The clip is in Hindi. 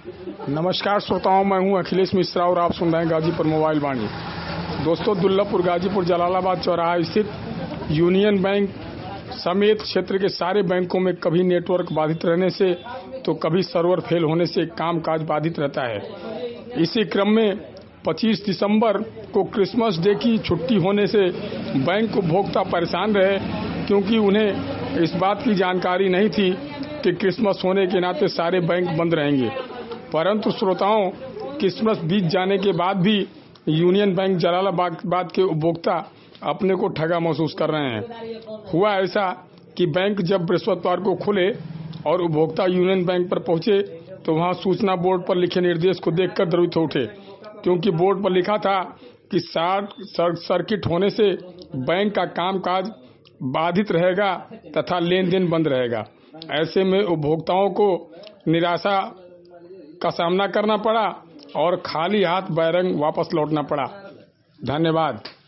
नमस्कार श्रोताओं, मैं हूं अखिलेश मिश्रा और आप सुन रहे हैं गाजीपुर मोबाइल वाणी। दोस्तों, दुर्लभपुर गाजीपुर जलालाबाद चौराहा स्थित यूनियन बैंक समेत क्षेत्र के सारे बैंकों में कभी नेटवर्क बाधित रहने से तो कभी सर्वर फेल होने से कामकाज बाधित रहता है। इसी क्रम में 25 दिसंबर को क्रिसमस डे की छुट्टी होने से बैंक उपभोक्ता परेशान रहे, क्योंकि उन्हें इस बात की जानकारी नहीं थी कि क्रिसमस होने के नाते सारे बैंक बंद रहेंगे। परंतु श्रोताओं, क्रिसमस बीत जाने के बाद भी यूनियन बैंक जलालाबाद के उपभोक्ता अपने को ठगा महसूस कर रहे हैं। हुआ ऐसा कि बैंक जब बृहस्पतिवार को खुले और उपभोक्ता यूनियन बैंक पर पहुंचे तो वहां सूचना बोर्ड पर लिखे निर्देश को देखकर द्रवित हो उठे, क्योंकि बोर्ड पर लिखा था कि शॉर्ट सर्किट होने से बैंक का कामकाज बाधित रहेगा तथा लेन देन बंद रहेगा। ऐसे में उपभोक्ताओं को निराशा का सामना करना पड़ा और खाली हाथ बैरंग वापस लौटना पड़ा। धन्यवाद।